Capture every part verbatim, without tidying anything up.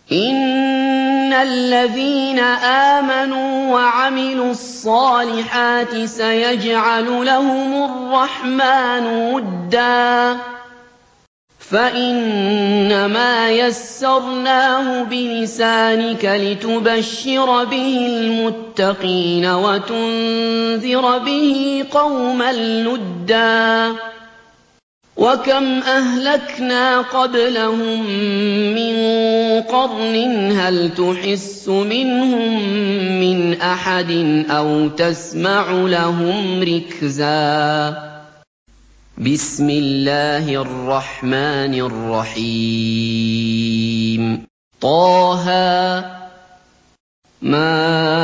إِنَّ الَّذِينَ آمَنُوا وَعَمِلُوا الصَّالِحَاتِ سَيَجْعَلُ لَهُمُ الرَّحْمَٰنُ وُدًّا فَإِنَّمَا يَسَّرْنَاهُ بِلِسَانِكَ لِتُبَشِّرَ بِهِ الْمُتَّقِينَ وَتُنذِرَ بِهِ قَوْمًا لُّدًّا وَكَمْ أَهْلَكْنَا قَبْلَهُم مِّن قَرْنٍ هَلْ تُحِسُّ مِنْهُم مِّنْ أَحَدٍ أَوْ تَسْمَعُ لَهُمْ رِكْزًا بسم الله الرحمن الرحيم طه ما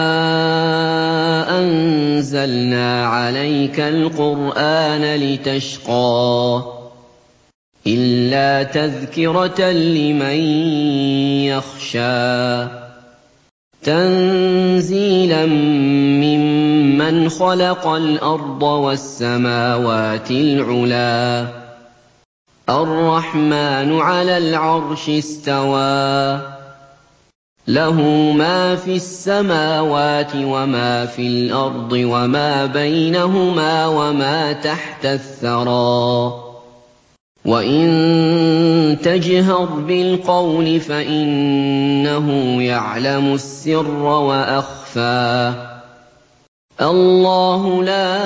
أنزلنا عليك القرآن لتشقى إلا تذكرة لمن يخشى تنزيلا ممن خلق الأرض والسماوات العلا الرحمن على العرش استوى له ما في السماوات وما في الأرض وما بينهما وما تحت الثرى وإن تجهر بالقول فإنه يعلم السر وأخفى الله لا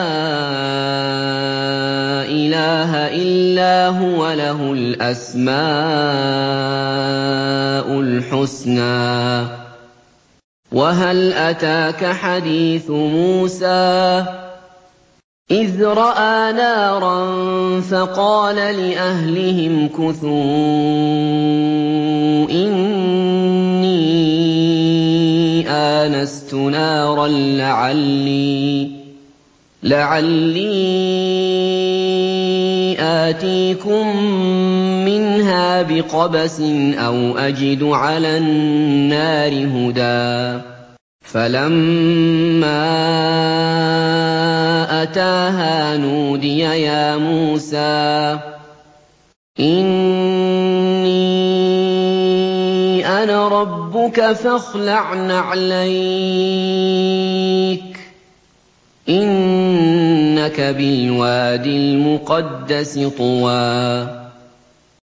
إله إلا هو له الأسماء الحسنى وهل أتاك حديث موسى إذ رأى نارا فقال لأهلهم كثوا إني آنست نارا لعلي لعلي آتيكم منها بقبس أو أجد على النار هدى فلما أتاها نودي يا موسى إني أنا ربك فاخلع نعليك إنك بالوادي المقدس طوى